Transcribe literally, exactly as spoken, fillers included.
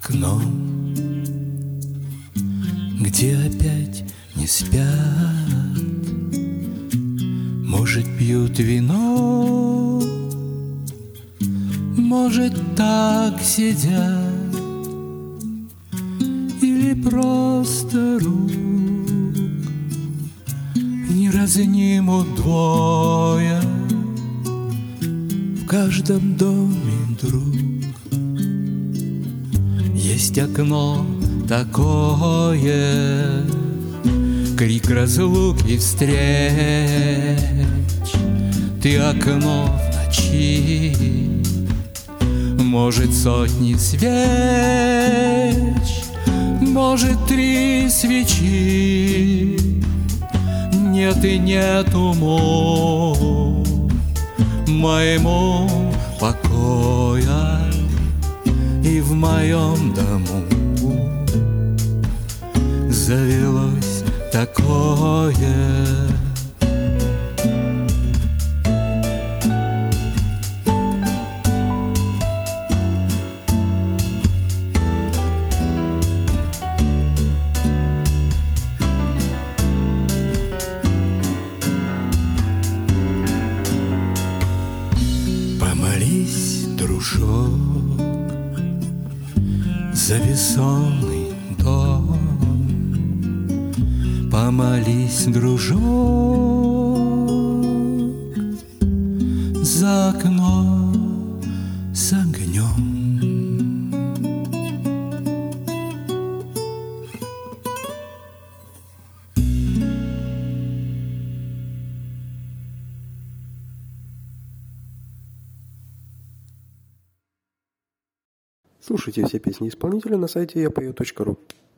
окном, где опять не спят, может, пьют вино, может, так сидят, или просто рук не разнимут двое, в каждом доме друг. Есть окно такое, крик разлуки встреч. Ты окно в ночи, может, сотни свеч, может, три свечи. Нет и нет уму моему покоя, и в моем дому завелось такое. Помолись, дружок, за бессонный дом. Помолись, дружок, за окно с огнем. Слушайте все песни исполнителя на сайте я пою точка ру.